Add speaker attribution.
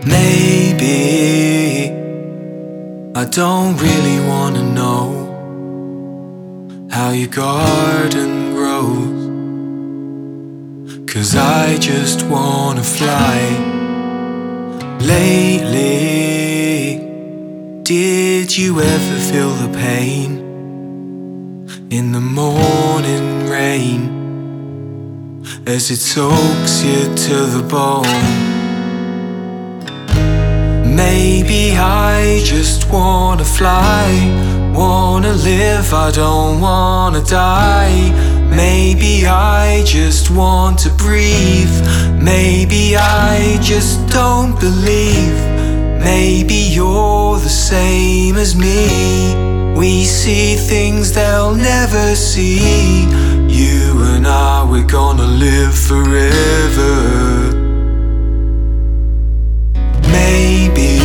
Speaker 1: Maybe I don't really wanna know how your garden grows, 'cause I just wanna fly. Lately, did you ever feel the pain in the morning rain as it soaks you to the bone? Maybe I just wanna fly, wanna live, I don't wanna die. Maybe I just want to breathe. Maybe I just don't believe. Maybe you're the same as me. We see things they'll never see. You and I, we're gonna live forever. Maybe